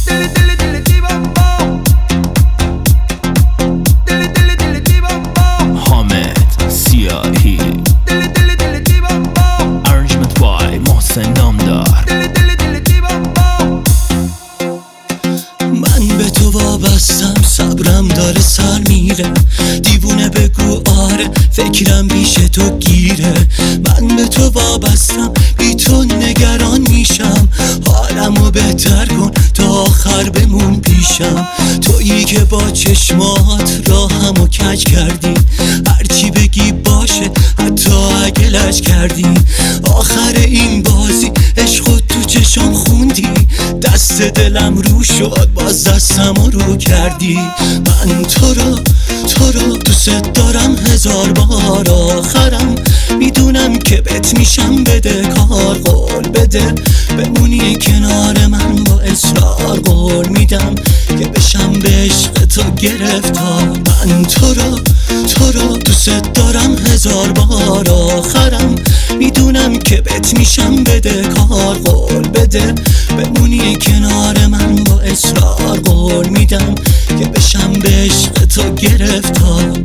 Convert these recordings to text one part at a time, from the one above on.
صبرم داره سر میره، دیوونه بگو آره فکرم پیش تو گیره. من به تو وابستم، بی تو نگران میشم، حالمو بهتر کن تا آخر بمون پیشم. تویی که با چشمات راهمو کج کردی، هرچی بگی باشه حتی اگه لج کردی. آخر این بازی عشقو تو چشم خوندی، دست دلم رو شد باز دستمو رو کردی. من تو رو دوست دارم هزار بار، آخرم میدونم که بهت میشم بده کار. قول بده بمونی کنار من با اصرار، قول میدم که بشم به عشق تو گرفتار. من تو رو دوست دارم هزار بار، آخرم میدونم که بهت میشم بده کار. قول بده بمونی کنار من با اصرار، قول میدم که بشم به عشق تو گرفتار.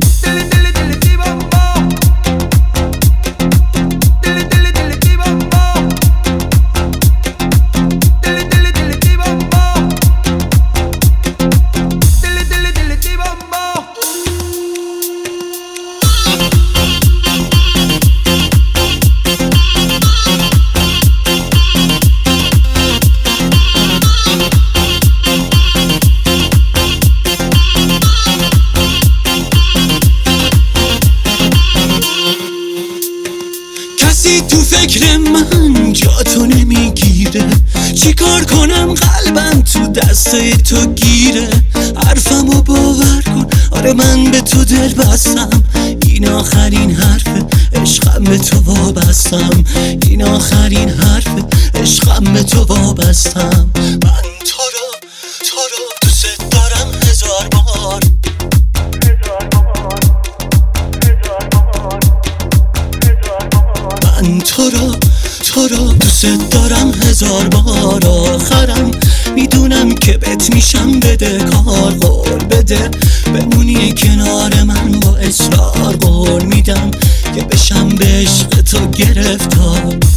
کسی تو فکر من جاتو نمیگیره، چی کار کنم قلبم تو دسته تو گیره. حرفمو باور کن، آره من به تو دل بستم، این آخرین حرفه عشقم به تو وابستم. این آخرین حرفه عشقم به تو وابستم. من تو رو دوست دارم هزار بار. من تو رو دوست دارم هزار بار، آخرم میدونم که بهت میشم بده کار. قول بده بمونی کنار من با اصرار، قول میدم که بشم به عشق تو گرفتار.